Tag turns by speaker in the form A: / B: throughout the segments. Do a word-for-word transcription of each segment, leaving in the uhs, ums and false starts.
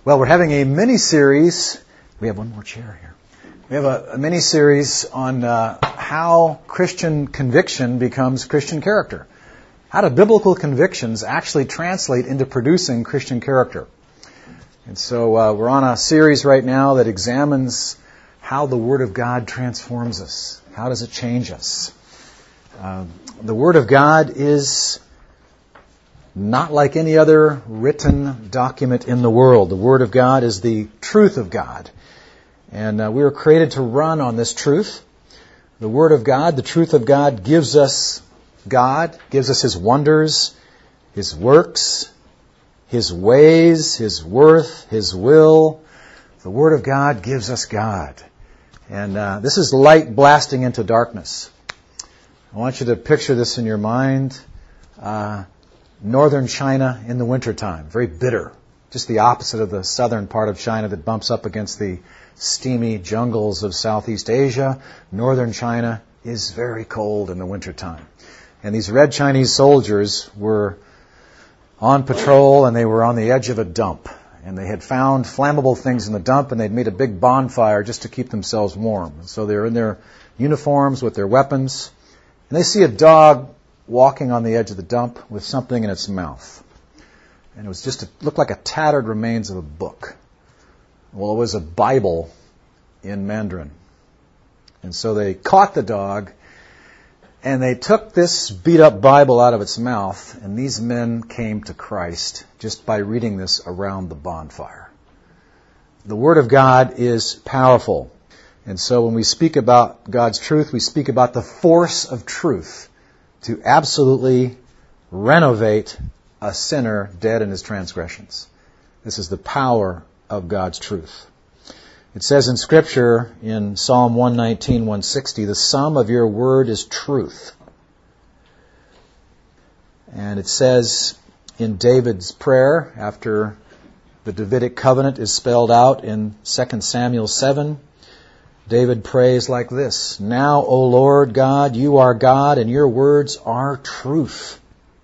A: Well, we're having a mini-series. We have one more chair here. We have a, a mini-series on uh, how Christian conviction becomes Christian character. How do biblical convictions actually translate into producing Christian character? And so uh, we're on a series right now that examines how the Word of God transforms us. How does it change us? Uh, the Word of God is not like any other written document in the world. The Word of God is the truth of God. And uh, we were created to run on this truth. The Word of God, the truth of God, gives us God, gives us His wonders, His works, His ways, His worth, His will. The Word of God gives us God. And uh, this is light blasting into darkness. I want you to picture this in your mind. Uh, northern China in the wintertime, very bitter. Just the opposite of the southern part of China that bumps up against the steamy jungles of Southeast Asia. Northern China is very cold in the wintertime. And these red Chinese soldiers were on patrol and they were on the edge of a dump. And they had found flammable things in the dump and they'd made a big bonfire just to keep themselves warm. And so they're in their uniforms with their weapons. And they see a dog walking on the edge of the dump with something in its mouth. And it was just, a, looked like a tattered remains of a book. Well, it was a Bible in Mandarin. And so they caught the dog, and they took this beat-up Bible out of its mouth, and these men came to Christ just by reading this around the bonfire. The Word of God is powerful. And so when we speak about God's truth, we speak about the force of truth to absolutely renovate a sinner dead in his transgressions. This is the power of God's truth. It says in Scripture, in Psalm one nineteen, one sixty, the sum of your word is truth. And it says in David's prayer, after the Davidic covenant is spelled out in Second Samuel seven, David prays like this, now, O Lord God, you are God, and your words are truth.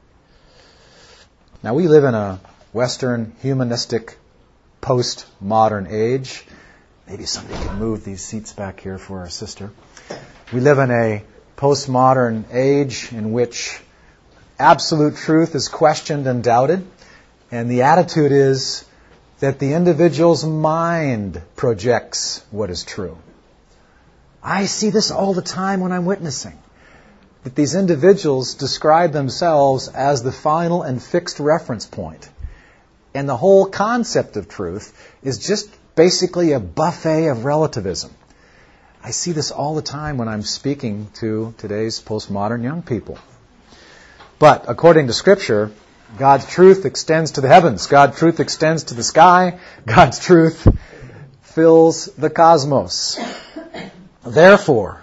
A: Now, we live in a Western, humanistic, post-modern age. Maybe somebody can move these seats back here for our sister. We live in a postmodern age in which absolute truth is questioned and doubted, and the attitude is that the individual's mind projects what is true. I see this all the time when I'm witnessing, that these individuals describe themselves as the final and fixed reference point. And the whole concept of truth is just basically a buffet of relativism. I see this all the time when I'm speaking to today's postmodern young people. But according to Scripture, God's truth extends to the heavens. God's truth extends to the sky. God's truth fills the cosmos. Therefore,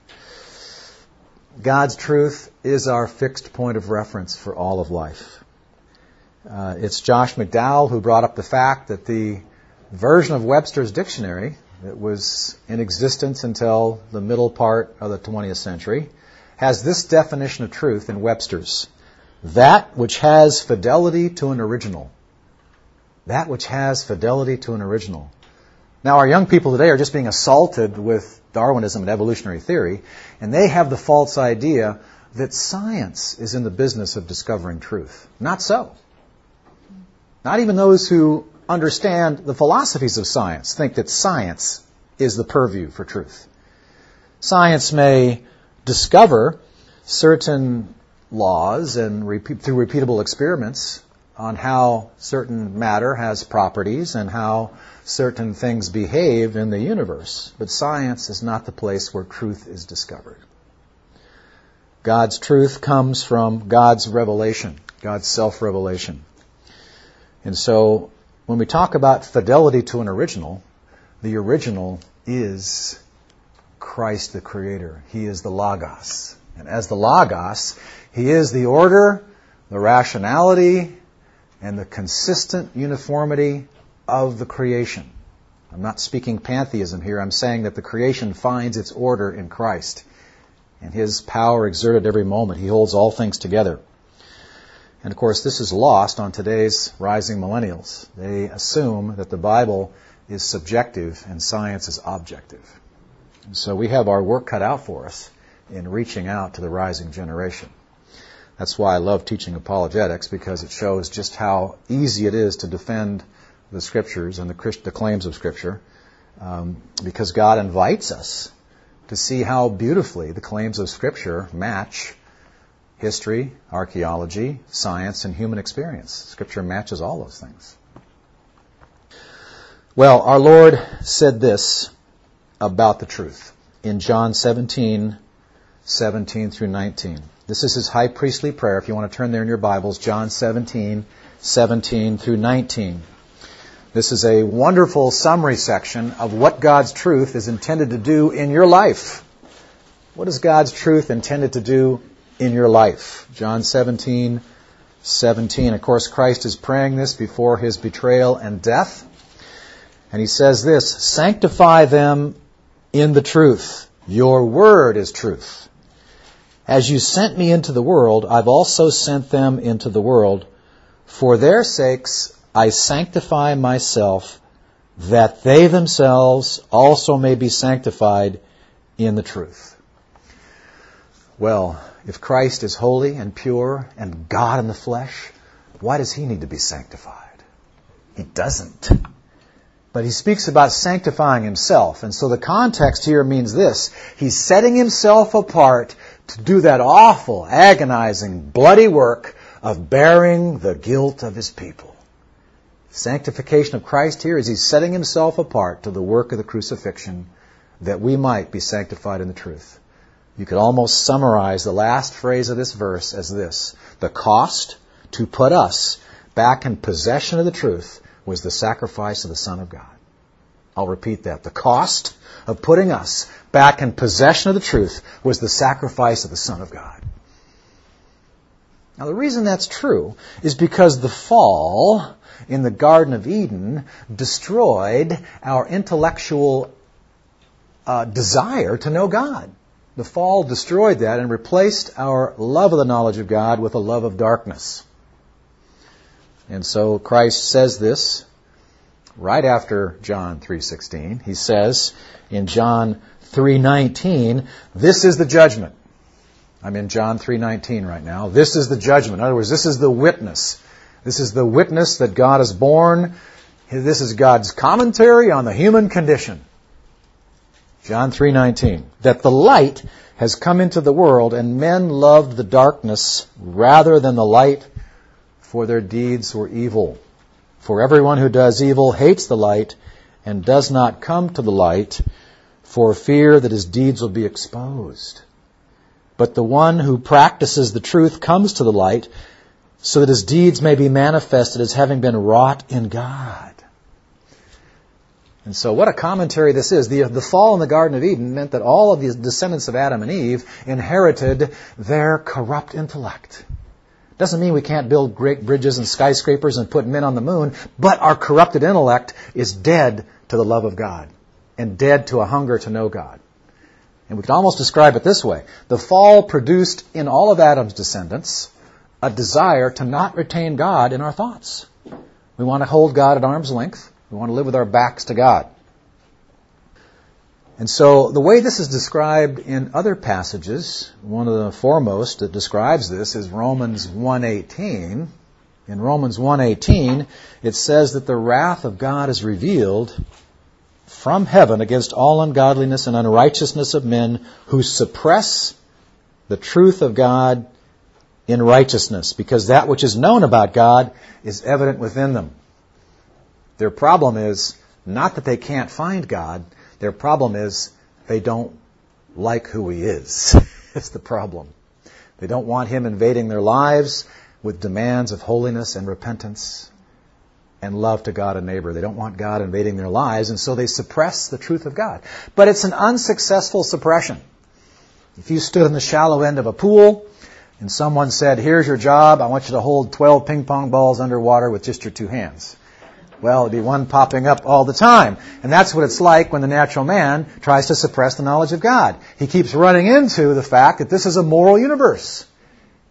A: God's truth is our fixed point of reference for all of life. Uh, it's Josh McDowell who brought up the fact that the version of Webster's dictionary that was in existence until the middle part of the twentieth century has this definition of truth in Webster's. That which has fidelity to an original. That which has fidelity to an original. Now, our young people today are just being assaulted with Darwinism and evolutionary theory, and they have the false idea that science is in the business of discovering truth. Not so. Not even those who understand the philosophies of science think that science is the purview for truth. Science may discover certain laws and repeat, through repeatable experiments on how certain matter has properties and how certain things behave in the universe. But science is not the place where truth is discovered. God's truth comes from God's revelation, God's self-revelation. And so when we talk about fidelity to an original, the original is Christ the Creator. He is the Logos. And as the Logos, He is the order, the rationality, and the consistent uniformity of the creation. I'm not speaking pantheism here. I'm saying that the creation finds its order in Christ. And His power exerted every moment. He holds all things together. And of course, this is lost on today's rising millennials. They assume that the Bible is subjective and science is objective. And so we have our work cut out for us in reaching out to the rising generation. That's why I love teaching apologetics, because it shows just how easy it is to defend the Scriptures and the, Christ- the claims of Scripture, um, because God invites us to see how beautifully the claims of Scripture match history, archaeology, science, and human experience. Scripture matches all those things. Well, our Lord said this about the truth in John seventeen, seventeen through nineteen. This is his high priestly prayer. If you want to turn there in your Bibles, John seventeen, seventeen through nineteen. This is a wonderful summary section of what God's truth is intended to do in your life. What is God's truth intended to do in your life? John seventeen, seventeen. Of course, Christ is praying this before his betrayal and death. And he says this, "Sanctify them in the truth. Your word is truth. As you sent me into the world, I've also sent them into the world. For their sakes I sanctify myself, that they themselves also may be sanctified in the truth." Well, if Christ is holy and pure and God in the flesh, why does he need to be sanctified? He doesn't. But he speaks about sanctifying himself. And so the context here means this. He's setting himself apart to do that awful, agonizing, bloody work of bearing the guilt of his people. Sanctification of Christ here is he's setting himself apart to the work of the crucifixion that we might be sanctified in the truth. You could almost summarize the last phrase of this verse as this: the cost to put us back in possession of the truth was the sacrifice of the Son of God. I'll repeat that. The cost of putting us back in possession of the truth was the sacrifice of the Son of God. Now, the reason that's true is because the fall in the Garden of Eden destroyed our intellectual uh, desire to know God. The fall destroyed that and replaced our love of the knowledge of God with a love of darkness. And so Christ says this right after John three sixteen. He says in John three nineteen, "This is the judgment." I'm in John three nineteen right now. This is the judgment. In other words, this is the witness. This is the witness that God is born. This is God's commentary on the human condition. John three nineteen. "That the light has come into the world, and men loved the darkness rather than the light, for their deeds were evil. For everyone who does evil hates the light and does not come to the light, for fear that his deeds will be exposed. But the one who practices the truth comes to the light, so that his deeds may be manifested as having been wrought in God." And so what a commentary this is. The, the fall in the Garden of Eden meant that all of the descendants of Adam and Eve inherited their corrupt intellect. Doesn't mean we can't build great bridges and skyscrapers and put men on the moon, but our corrupted intellect is dead to the love of God and dead to a hunger to know God. And we can almost describe it this way. The fall produced in all of Adam's descendants a desire to not retain God in our thoughts. We want to hold God at arm's length. We want to live with our backs to God. And so the way this is described in other passages, one of the foremost that describes this is Romans one eighteen. In Romans one eighteen, it says that the wrath of God is revealed from heaven against all ungodliness and unrighteousness of men who suppress the truth of God in righteousness, because that which is known about God is evident within them. Their problem is not that they can't find God. Their problem is they don't like who He is. It's the problem. They don't want Him invading their lives with demands of holiness and repentance and love to God and neighbor. They don't want God invading their lives, and so they suppress the truth of God. But it's an unsuccessful suppression. If you stood in the shallow end of a pool and someone said, "Here's your job, I want you to hold twelve ping pong balls underwater with just your two hands." Well, it'd be one popping up all the time. And that's what it's like when the natural man tries to suppress the knowledge of God. He keeps running into the fact that this is a moral universe.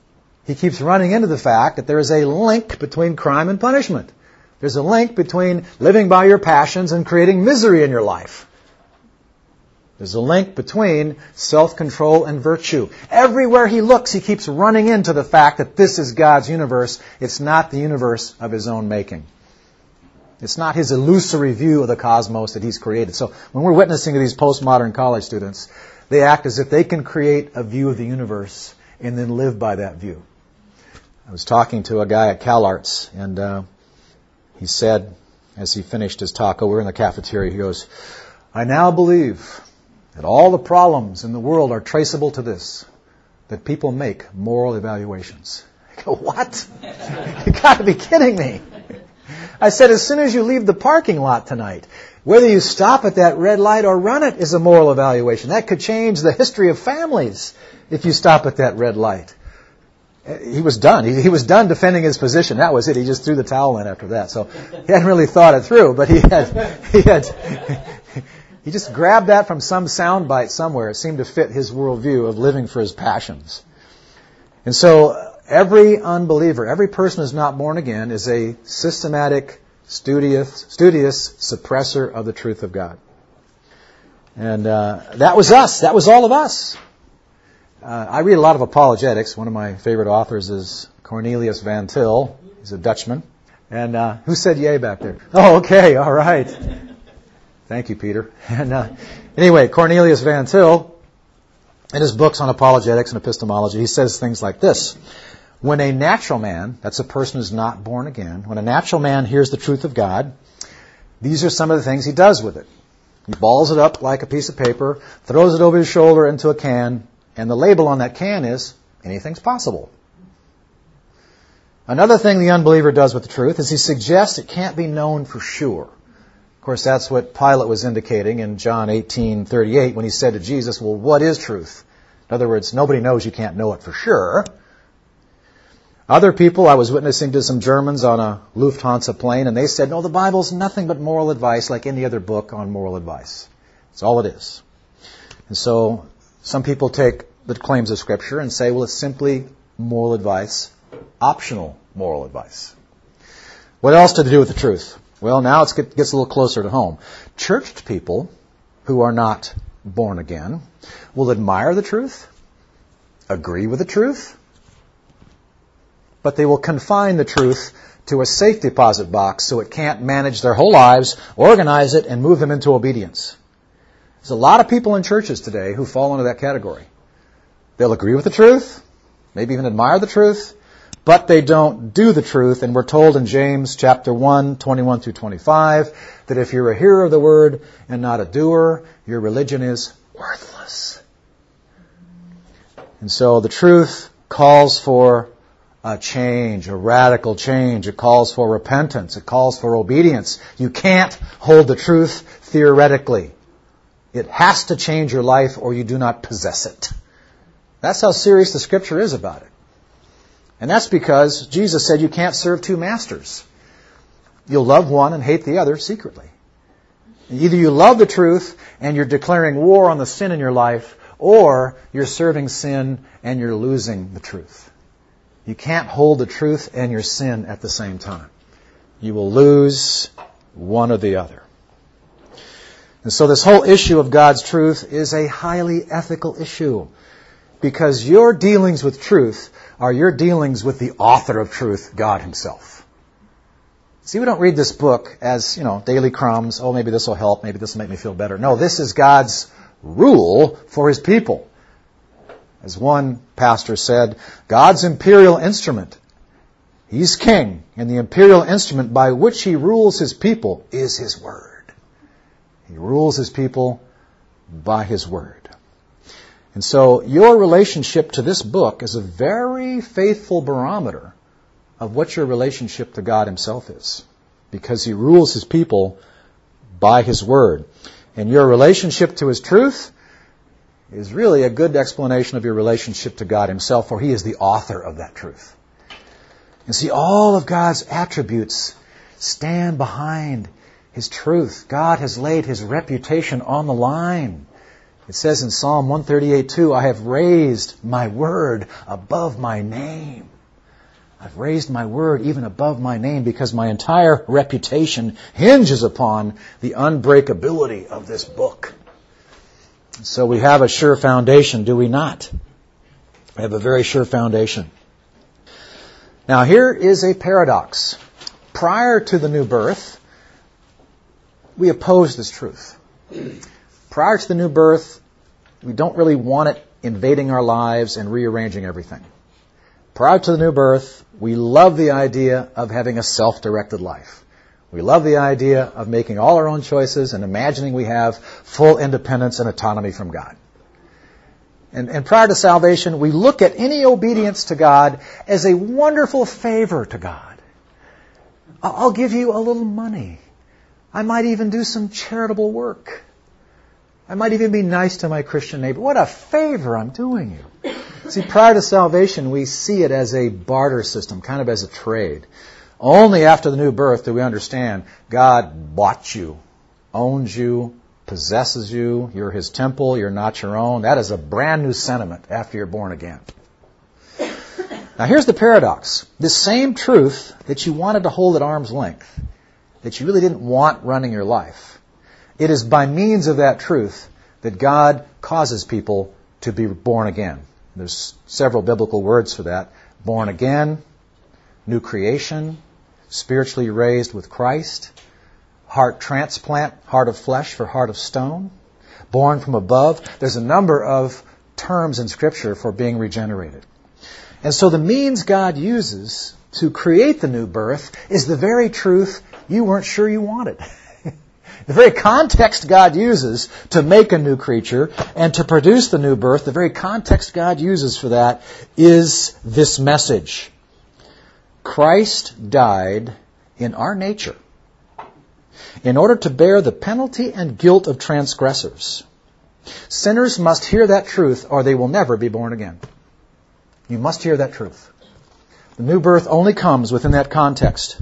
A: He keeps running into the fact that there is a link between crime and punishment. There's a link between living by your passions and creating misery in your life. There's a link between self-control and virtue. Everywhere he looks, he keeps running into the fact that this is God's universe. It's not the universe of his own making. It's not his illusory view of the cosmos that he's created. So when we're witnessing to these postmodern college students, they act as if they can create a view of the universe and then live by that view. I was talking to a guy at CalArts, and uh, he said, as he finished his talk, oh, we're in the cafeteria, he goes, I now believe that all the problems in the world are traceable to this, that people make moral evaluations. I go, what? You got to be kidding me. I said, as soon as you leave the parking lot tonight, whether you stop at that red light or run it is a moral evaluation. That could change the history of families if you stop at that red light. He was done. He, he was done defending his position. That was it. He just threw the towel in after that. So he hadn't really thought it through, but he had, he had, he just grabbed that from some soundbite somewhere. It seemed to fit his worldview of living for his passions. And so every unbeliever, every person who's not born again is a systematic, studious, studious suppressor of the truth of God. And uh, that was us. That was all of us. Uh, I read a lot of apologetics. One of my favorite authors is Cornelius Van Til. He's a Dutchman. And uh, who said yay back there? Oh, okay, all right. Thank you, Peter. And uh, anyway, Cornelius Van Til, in his books on apologetics and epistemology, he says things like this. When a natural man, that's a person who's not born again, when a natural man hears the truth of God, these are some of the things he does with it. He balls it up like a piece of paper, throws it over his shoulder into a can, and the label on that can is, anything's possible. Another thing the unbeliever does with the truth is he suggests it can't be known for sure. Of course, that's what Pilate was indicating in John eighteen thirty-eight when he said to Jesus, well, what is truth? In other words, nobody knows, you can't know it for sure. Other people, I was witnessing to some Germans on a Lufthansa plane, and they said, no, the Bible's nothing but moral advice like any other book on moral advice. That's all it is. And so some people take the claims of Scripture and say, well, it's simply moral advice, optional moral advice. What else to do with the truth? Well, now it gets a little closer to home. Churched people who are not born again will admire the truth, agree with the truth, but they will confine the truth to a safe deposit box so it can't manage their whole lives, organize it, and move them into obedience. There's a lot of people in churches today who fall into that category. They'll agree with the truth, maybe even admire the truth, but they don't do the truth. And we're told in James chapter one, twenty-one through twenty-five, that if you're a hearer of the word and not a doer, your religion is worthless. And so the truth calls for a change, a radical change. It calls for repentance. It calls for obedience. You can't hold the truth theoretically. It has to change your life or you do not possess it. That's how serious the Scripture is about it. And that's because Jesus said you can't serve two masters. You'll love one and hate the other secretly. Either you love the truth and you're declaring war on the sin in your life, or you're serving sin and you're losing the truth. You can't hold the truth and your sin at the same time. You will lose one or the other. And so this whole issue of God's truth is a highly ethical issue, because your dealings with truth are your dealings with the author of truth, God Himself. See, we don't read this book as, you know, daily crumbs. Oh, maybe this will help. Maybe this will make me feel better. No, this is God's rule for His people. As one pastor said, God's imperial instrument. He's king, and the imperial instrument by which He rules His people is His Word. He rules His people by His Word. And so your relationship to this book is a very faithful barometer of what your relationship to God Himself is, because He rules His people by His Word. And your relationship to His truth is really a good explanation of your relationship to God Himself, for He is the author of that truth. And see, all of God's attributes stand behind His truth. God has laid His reputation on the line. It says in Psalm one thirty-eight two, I have raised my word above my name. I've raised my word even above my name because my entire reputation hinges upon the unbreakability of this book. So we have a sure foundation, do we not? We have a very sure foundation. Now here is a paradox. Prior to the new birth, we oppose this truth. Prior to the new birth, we don't really want it invading our lives and rearranging everything. Prior to the new birth, we love the idea of having a self-directed life. We love the idea of making all our own choices and imagining we have full independence and autonomy from God. And, and prior to salvation, we look at any obedience to God as a wonderful favor to God. I'll give you a little money. I might even do some charitable work. I might even be nice to my Christian neighbor. What a favor I'm doing you. See, prior to salvation, we see it as a barter system, kind of as a trade. Only after the new birth do we understand God bought you, owns you, possesses you. You're His temple. You're not your own. That is a brand new sentiment after you're born again. Now here's the paradox. This same truth that you wanted to hold at arm's length, that you really didn't want running your life, it is by means of that truth that God causes people to be born again. There's several biblical words for that. Born again, new creation, spiritually raised with Christ, heart transplant, heart of flesh for heart of stone, born from above. There's a number of terms in Scripture for being regenerated. And so the means God uses to create the new birth is the very truth you weren't sure you wanted. The very context God uses to make a new creature and to produce the new birth, the very context God uses for that is this message. Christ died in our nature in order to bear the penalty and guilt of transgressors. Sinners must hear that truth or they will never be born again. You must hear that truth. The new birth only comes within that context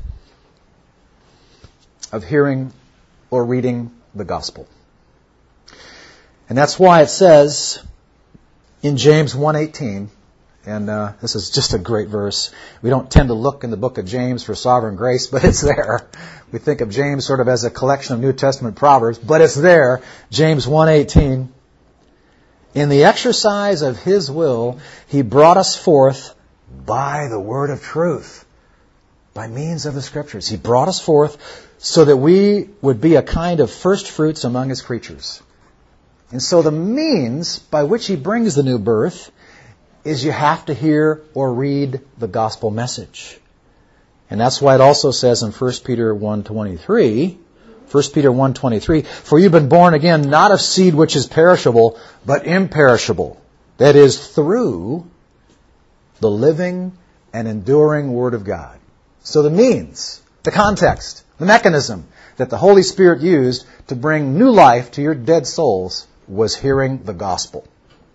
A: of hearing or reading the gospel. And that's why it says in James one eighteen, and uh, this is just a great verse. We don't tend to look in the book of James for sovereign grace, but it's there. We think of James sort of as a collection of New Testament proverbs, but it's there. James one eighteen. In the exercise of His will, He brought us forth by the word of truth, by means of the Scriptures. He brought us forth so that we would be a kind of first fruits among His creatures. And so the means by which He brings the new birth is you have to hear or read the gospel message. And that's why it also says in First Peter one twenty-three, First Peter one twenty-three, for you've been born again, not of seed which is perishable, but imperishable. That is, through the living and enduring Word of God. So the means, the context, the mechanism that the Holy Spirit used to bring new life to your dead souls was hearing the gospel.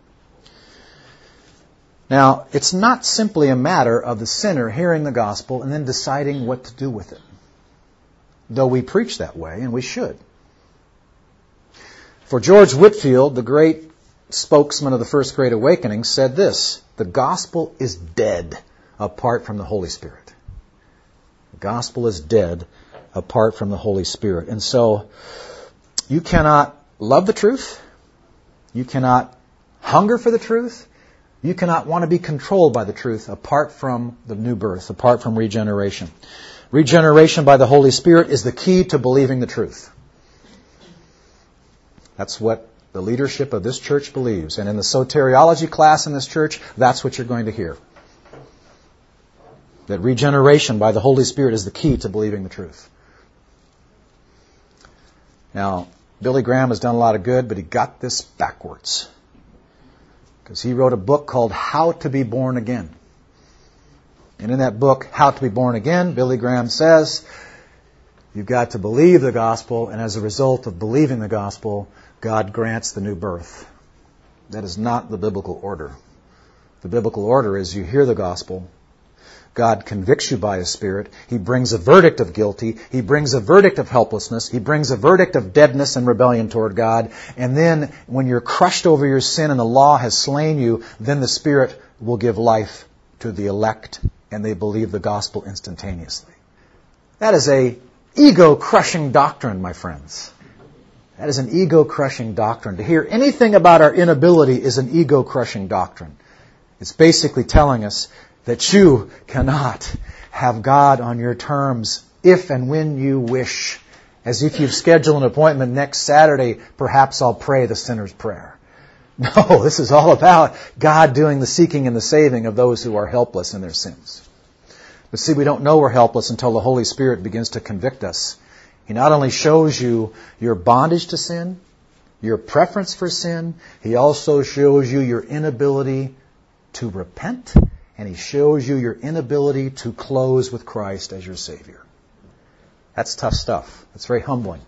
A: Now, it's not simply a matter of the sinner hearing the gospel and then deciding what to do with it. Though we preach that way, and we should. For George Whitefield, the great spokesman of the First Great Awakening, said this: the gospel is dead apart from the Holy Spirit. The gospel is dead apart from the Holy Spirit. And so, you cannot love the truth. You cannot hunger for the truth. You cannot want to be controlled by the truth apart from the new birth, apart from regeneration. Regeneration by the Holy Spirit is the key to believing the truth. That's what the leadership of this church believes. And in the soteriology class in this church, that's what you're going to hear. That regeneration by the Holy Spirit is the key to believing the truth. Now, Billy Graham has done a lot of good, but he got this backwards. Because he wrote a book called How to Be Born Again. And in that book, How to Be Born Again, Billy Graham says, you've got to believe the gospel, and as a result of believing the gospel, God grants the new birth. That is not the biblical order. The biblical order is you hear the gospel, God convicts you by His Spirit, He brings a verdict of guilty, He brings a verdict of helplessness, He brings a verdict of deadness and rebellion toward God, and then when you're crushed over your sin and the law has slain you, then the Spirit will give life to the elect and they believe the gospel instantaneously. That is a ego-crushing doctrine, my friends. That is an ego-crushing doctrine. To hear anything about our inability is an ego-crushing doctrine. It's basically telling us that you cannot have God on your terms if and when you wish. As if you've scheduled an appointment next Saturday, perhaps I'll pray the sinner's prayer. No, this is all about God doing the seeking and the saving of those who are helpless in their sins. But see, we don't know we're helpless until the Holy Spirit begins to convict us. He not only shows you your bondage to sin, your preference for sin, He also shows you your inability to repent, and He shows you your inability to close with Christ as your Savior. That's tough stuff. That's very humbling.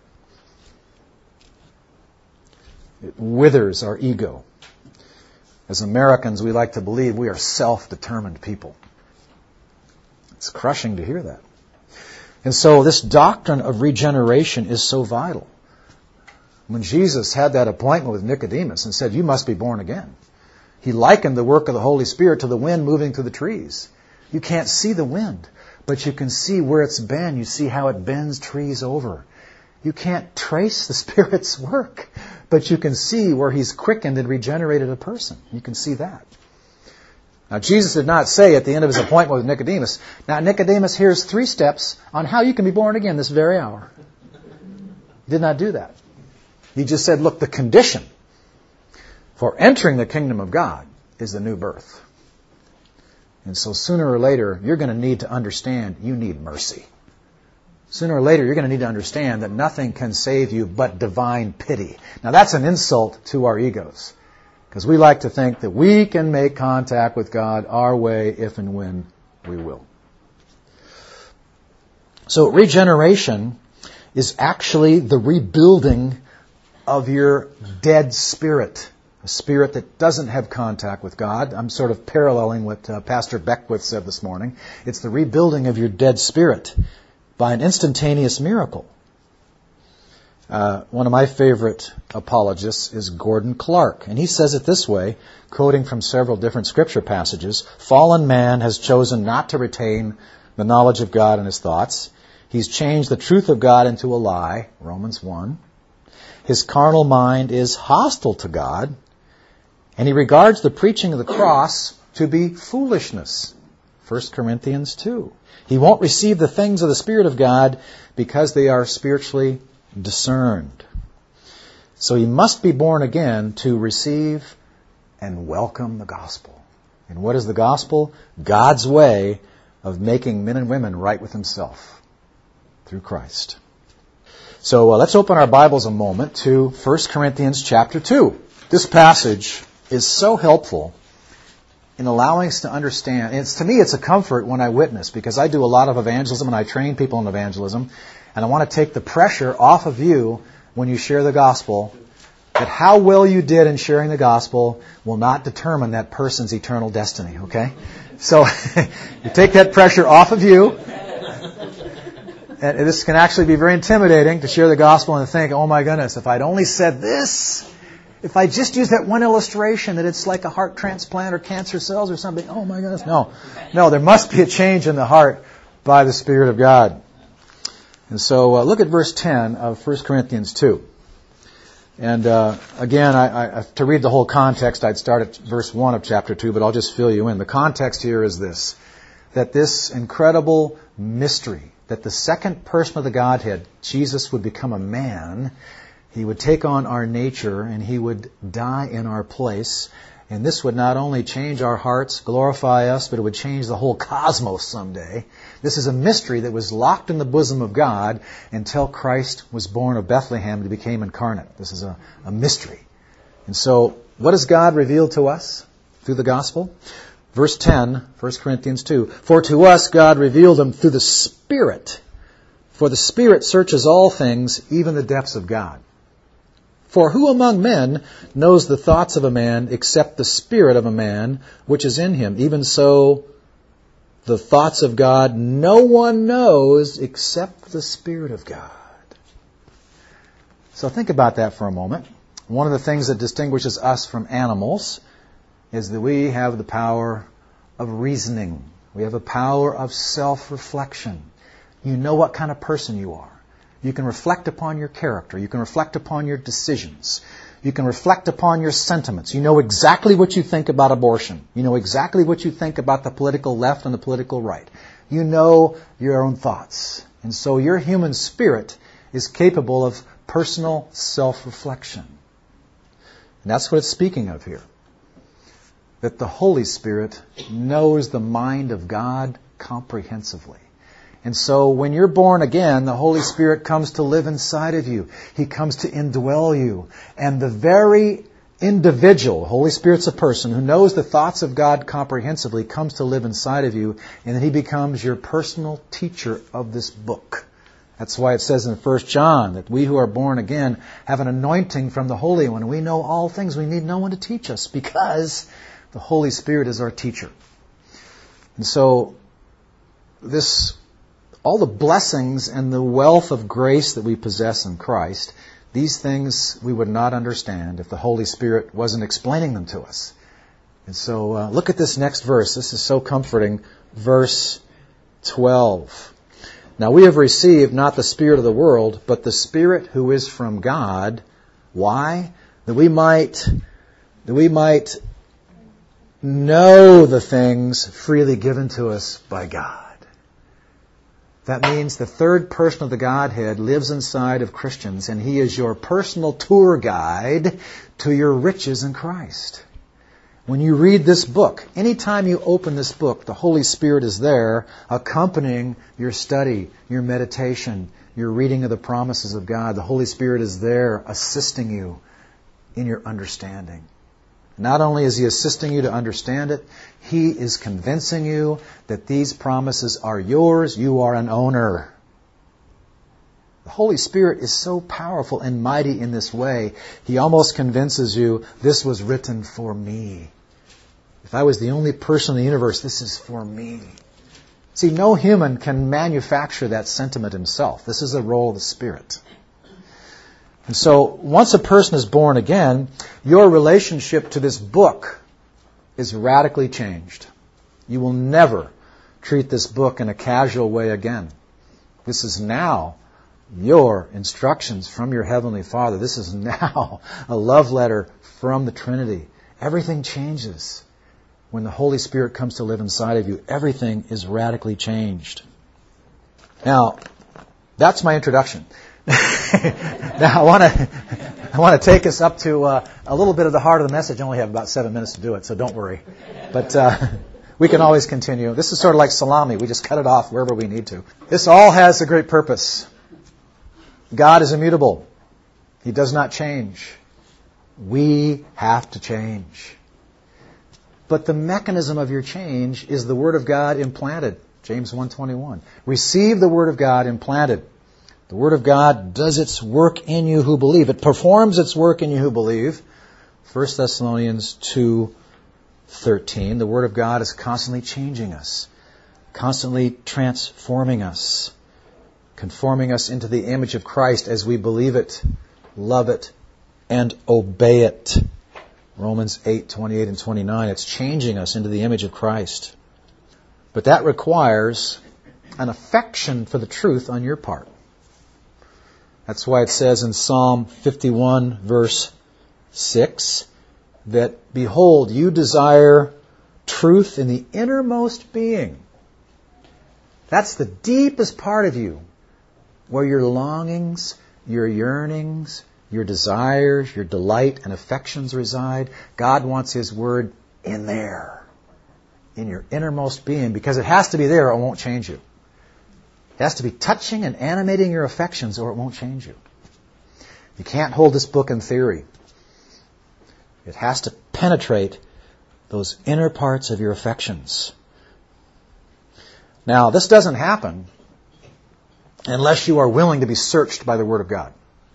A: It withers our ego. As Americans, we like to believe we are self-determined people. It's crushing to hear that. And so this doctrine of regeneration is so vital. When Jesus had that appointment with Nicodemus and said, you must be born again, He likened the work of the Holy Spirit to the wind moving through the trees. You can't see the wind, but you can see where it's been. You see how it bends trees over. You can't trace the Spirit's work, but you can see where He's quickened and regenerated a person. You can see that. Now, Jesus did not say at the end of His appointment with Nicodemus, now Nicodemus, here's three steps on how you can be born again this very hour. He did not do that. He just said, look, the condition for entering the kingdom of God is the new birth. And so sooner or later, you're going to need to understand you need mercy. Sooner or later, you're going to need to understand that nothing can save you but divine pity. Now, that's an insult to our egos, because we like to think that we can make contact with God our way if and when we will. So regeneration is actually the rebuilding of your dead spirit, a spirit that doesn't have contact with God. I'm sort of paralleling what uh, Pastor Beckwith said this morning. It's the rebuilding of your dead spirit by an instantaneous miracle. Uh, one of my favorite apologists is Gordon Clark, and he says it this way, quoting from several different scripture passages: fallen man has chosen not to retain the knowledge of God in his thoughts. He's changed the truth of God into a lie, Romans one. His carnal mind is hostile to God, and he regards the preaching of the cross to be foolishness, First Corinthians two. He won't receive the things of the Spirit of God because they are spiritually discerned. So he must be born again to receive and welcome the gospel. And what is the gospel? God's way of making men and women right with Himself through Christ. So uh, let's open our Bibles a moment to First Corinthians chapter two. This passage is so helpful in allowing us to understand. And it's, to me, it's a comfort when I witness, because I do a lot of evangelism and I train people in evangelism. And I want to take the pressure off of you when you share the gospel, that how well you did in sharing the gospel will not determine that person's eternal destiny, okay? So you take that pressure off of you. And this can actually be very intimidating to share the gospel and think, oh my goodness, if I'd only said this, if I just used that one illustration that it's like a heart transplant or cancer cells or something, oh my goodness. No, no, there must be a change in the heart by the Spirit of God. And so uh, look at verse ten of First Corinthians two. And uh, again, I, I, to read the whole context, I'd start at verse one of chapter two, but I'll just fill you in. The context here is this, that this incredible mystery, that the second person of the Godhead, Jesus, would become a man. He would take on our nature, and He would die in our place. And this would not only change our hearts, glorify us, but it would change the whole cosmos someday. This is a mystery that was locked in the bosom of God until Christ was born of Bethlehem and became incarnate. This is a, a mystery. And so, what has God revealed to us through the gospel? Verse ten, First Corinthians two. For to us God revealed Him through the Spirit. For the Spirit searches all things, even the depths of God. For who among men knows the thoughts of a man except the spirit of a man which is in him? Even so, the thoughts of God no one knows except the Spirit of God. So think about that for a moment. One of the things that distinguishes us from animals is that we have the power of reasoning. We have a power of self-reflection. You know what kind of person you are. You can reflect upon your character. You can reflect upon your decisions. You can reflect upon your sentiments. You know exactly what you think about abortion. You know exactly what you think about the political left and the political right. You know your own thoughts. And so your human spirit is capable of personal self-reflection. And that's what it's speaking of here. That the Holy Spirit knows the mind of God comprehensively. And so when you're born again, the Holy Spirit comes to live inside of you. He comes to indwell you. And the very individual, Holy Spirit's a person who knows the thoughts of God comprehensively, comes to live inside of you, and then He becomes your personal teacher of this book. That's why it says in First John that we who are born again have an anointing from the Holy One. We know all things. We need no one to teach us because the Holy Spirit is our teacher. And so this, all the blessings and the wealth of grace that we possess in Christ, these things we would not understand if the Holy Spirit wasn't explaining them to us. And so uh, look at this next verse. This is so comforting. Verse twelve. Now we have received not the spirit of the world, but the Spirit who is from God. Why? That we might, that we might know the things freely given to us by God. That means the third person of the Godhead lives inside of Christians, and He is your personal tour guide to your riches in Christ. When you read this book, anytime you open this book, the Holy Spirit is there accompanying your study, your meditation, your reading of the promises of God. The Holy Spirit is there assisting you in your understanding. Not only is He assisting you to understand it, He is convincing you that these promises are yours. You are an owner. The Holy Spirit is so powerful and mighty in this way, He almost convinces you, this was written for me. If I was the only person in the universe, this is for me. See, no human can manufacture that sentiment himself. This is a role of the Spirit. And so, once a person is born again, your relationship to this book is radically changed. You will never treat this book in a casual way again. This is now your instructions from your Heavenly Father. This is now a love letter from the Trinity. Everything changes. When the Holy Spirit comes to live inside of you, everything is radically changed. Now, that's my introduction. Now, I want to I want to take us up to uh, a little bit of the heart of the message. I only have about seven minutes to do it, so don't worry. But uh, we can always continue. This is sort of like salami. We just cut it off wherever we need to. This all has a great purpose. God is immutable. He does not change. We have to change. But the mechanism of your change is the Word of God implanted. James one twenty-one. Receive the Word of God implanted. The Word of God does its work in you who believe. It performs its work in you who believe. First Thessalonians two thirteen. The Word of God is constantly changing us, constantly transforming us, conforming us into the image of Christ as we believe it, love it, and obey it. Romans eight twenty-eight and twenty-nine. It's changing us into the image of Christ. But that requires an affection for the truth on your part. That's why it says in Psalm fifty-one, verse six, that, behold, you desire truth in the innermost being. That's the deepest part of you, where your longings, your yearnings, your desires, your delight and affections reside. God wants His Word in there, in your innermost being, because it has to be there or it won't change you. It has to be touching and animating your affections or it won't change you. You can't hold this book in theory. It has to penetrate those inner parts of your affections. Now, this doesn't happen unless you are willing to be searched by the Word of God.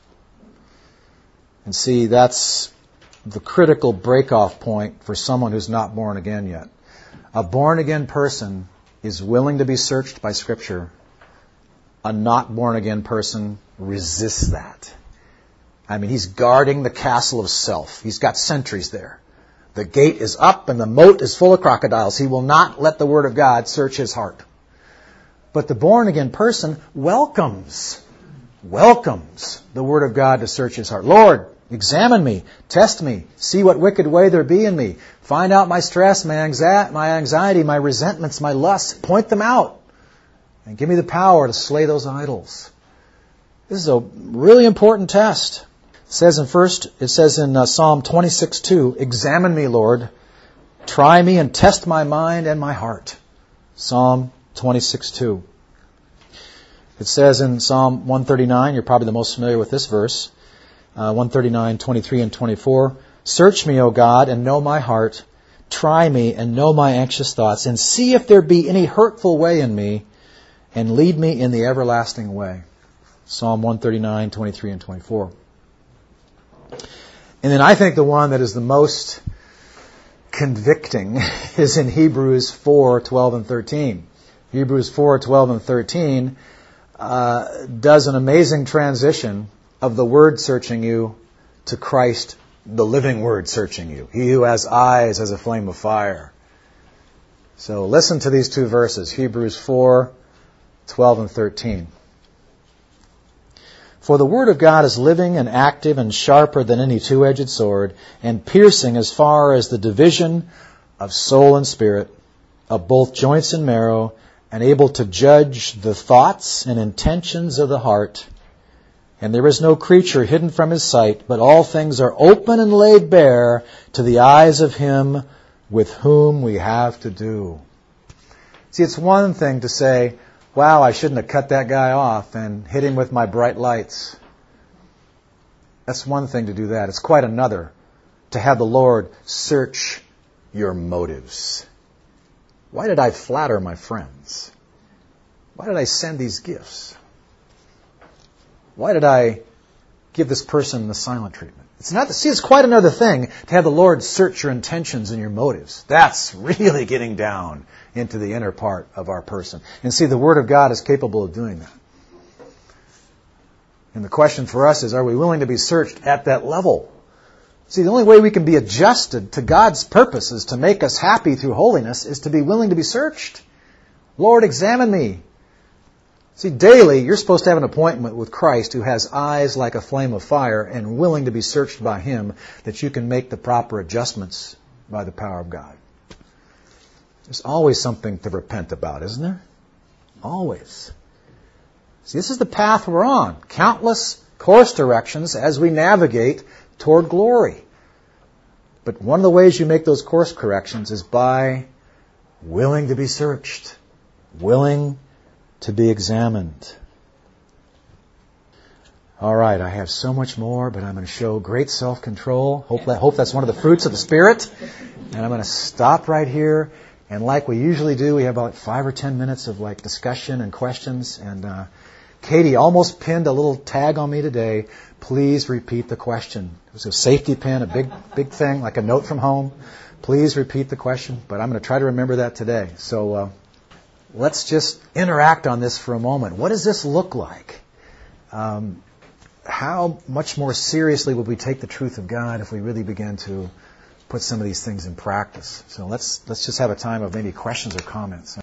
A: And see, that's the critical break-off point for someone who's not born again yet. A born-again person is willing to be searched by Scripture. A not born-again person resists that. I mean, he's guarding the castle of self. He's got sentries there. The gate is up and the moat is full of crocodiles. He will not let the Word of God search his heart. But the born-again person welcomes, welcomes the Word of God to search his heart. Lord, examine me, test me, see what wicked way there be in me. Find out my stress, my anxiety, my anxiety, my resentments, my lusts. Point them out. And give me the power to slay those idols. This is a really important test. It says in first, it says in uh, Psalm twenty-six two, examine me, Lord, try me and test my mind and my heart. Psalm twenty-six two. It says in Psalm one thirty-nine, you're probably the most familiar with this verse, uh, one thirty-nine, twenty-three and twenty-four. Search me, O God, and know my heart. Try me and know my anxious thoughts, and see if there be any hurtful way in me, and lead me in the everlasting way. Psalm one thirty-nine, twenty-three and twenty-four. And then I think the one that is the most convicting is in Hebrews four, twelve and thirteen. Hebrews four, twelve and thirteen uh, does an amazing transition of the Word searching you to Christ, the living Word searching you. He who has eyes as a flame of fire. So listen to these two verses, Hebrews four, twelve and thirteen. For the Word of God is living and active and sharper than any two-edged sword, and piercing as far as the division of soul and spirit, of both joints and marrow, and able to judge the thoughts and intentions of the heart. And there is no creature hidden from His sight, but all things are open and laid bare to the eyes of Him with whom we have to do. See, it's one thing to say, wow, I shouldn't have cut that guy off and hit him with my bright lights. That's one thing to do that. It's quite another to have the Lord search your motives. Why did I flatter my friends? Why did I send these gifts? Why did I give this person the silent treatment? It's not. See, it's quite another thing to have the Lord search your intentions and your motives. That's really getting down into the inner part of our person. And see, the Word of God is capable of doing that. And the question for us is, are we willing to be searched at that level? See, the only way we can be adjusted to God's purposes to make us happy through holiness is to be willing to be searched. Lord, examine me. See, daily, you're supposed to have an appointment with Christ who has eyes like a flame of fire and willing to be searched by Him that you can make the proper adjustments by the power of God. There's always something to repent about, isn't there? Always. See, this is the path we're on. Countless course directions as we navigate toward glory. But one of the ways you make those course corrections is by willing to be searched, willing to be examined. All right, I have so much more, but I'm going to show great self-control. Hope that, hope that's one of the fruits of the Spirit. And I'm going to stop right here. And like we usually do, we have about five or ten minutes of like discussion and questions. And uh, Katie almost pinned a little tag on me today. Please repeat the question. It was a safety pin, a big, big thing, like a note from home. Please repeat the question. But I'm going to try to remember that today. So uh, let's just interact on this for a moment. What does this look like? Um, how much more seriously will we take the truth of God if we really begin to put some of these things in practice? So let's let's just have a time of maybe questions or comments.